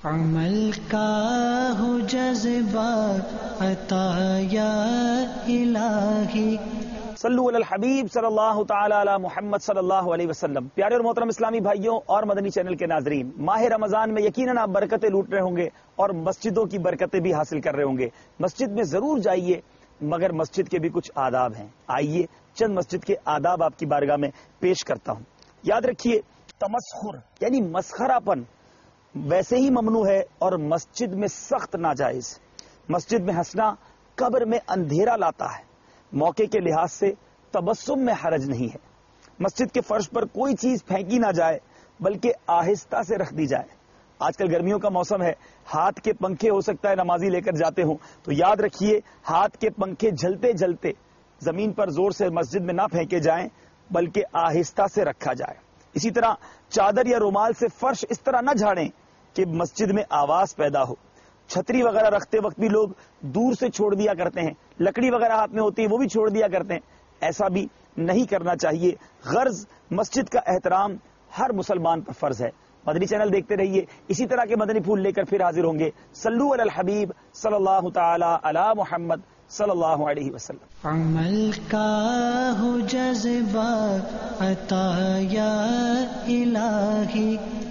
عمل کا ہو جذبہ عطا یا الہی. صلو علی الحبیب صلی اللہ تعالی علی محمد صلی اللہ علیہ وسلم. پیارے اور محترم اسلامی بھائیوں اور مدنی چینل کے ناظرین، ماہ رمضان میں یقیناً آپ برکتیں لوٹ رہے ہوں گے اور مسجدوں کی برکتیں بھی حاصل کر رہے ہوں گے. مسجد میں ضرور جائیے، مگر مسجد کے بھی کچھ آداب ہیں. آئیے چند مسجد کے آداب آپ کی بارگاہ میں پیش کرتا ہوں. یاد رکھیے، تمسخر یعنی مسخرہ پن ویسے ہی ممنوع ہے اور مسجد میں سخت ناجائز. مسجد میں ہنسنا قبر میں اندھیرا لاتا ہے. موقع کے لحاظ سے تبسم میں حرج نہیں ہے. مسجد کے فرش پر کوئی چیز پھینکی نہ جائے بلکہ آہستہ سے رکھ دی جائے. آج کل گرمیوں کا موسم ہے، ہاتھ کے پنکھے ہو سکتا ہے نمازی لے کر جاتے ہوں، تو یاد رکھیے ہاتھ کے پنکھے جھلتے جھلتے زمین پر زور سے مسجد میں نہ پھینکے جائیں بلکہ آہستہ سے رکھا جائے. اسی طرح چادر یا رومال سے فرش اس طرح نہ جھاڑیں کہ مسجد میں آواز پیدا ہو. چھتری وغیرہ رکھتے وقت بھی لوگ دور سے چھوڑ دیا کرتے ہیں، لکڑی وغیرہ ہاتھ میں ہوتی ہے وہ بھی چھوڑ دیا کرتے ہیں. ایسا بھی نہیں کرنا چاہیے. غرض مسجد کا احترام ہر مسلمان پر فرض ہے. مدنی چینل دیکھتے رہیے، اسی طرح کے مدنی پھول لے کر پھر حاضر ہوں گے. صلو علی الحبیب صلی اللہ تعالی علی محمد صلی اللہ علیہ وسلم. عمل کا ہو جذبہ عطا یا الہی.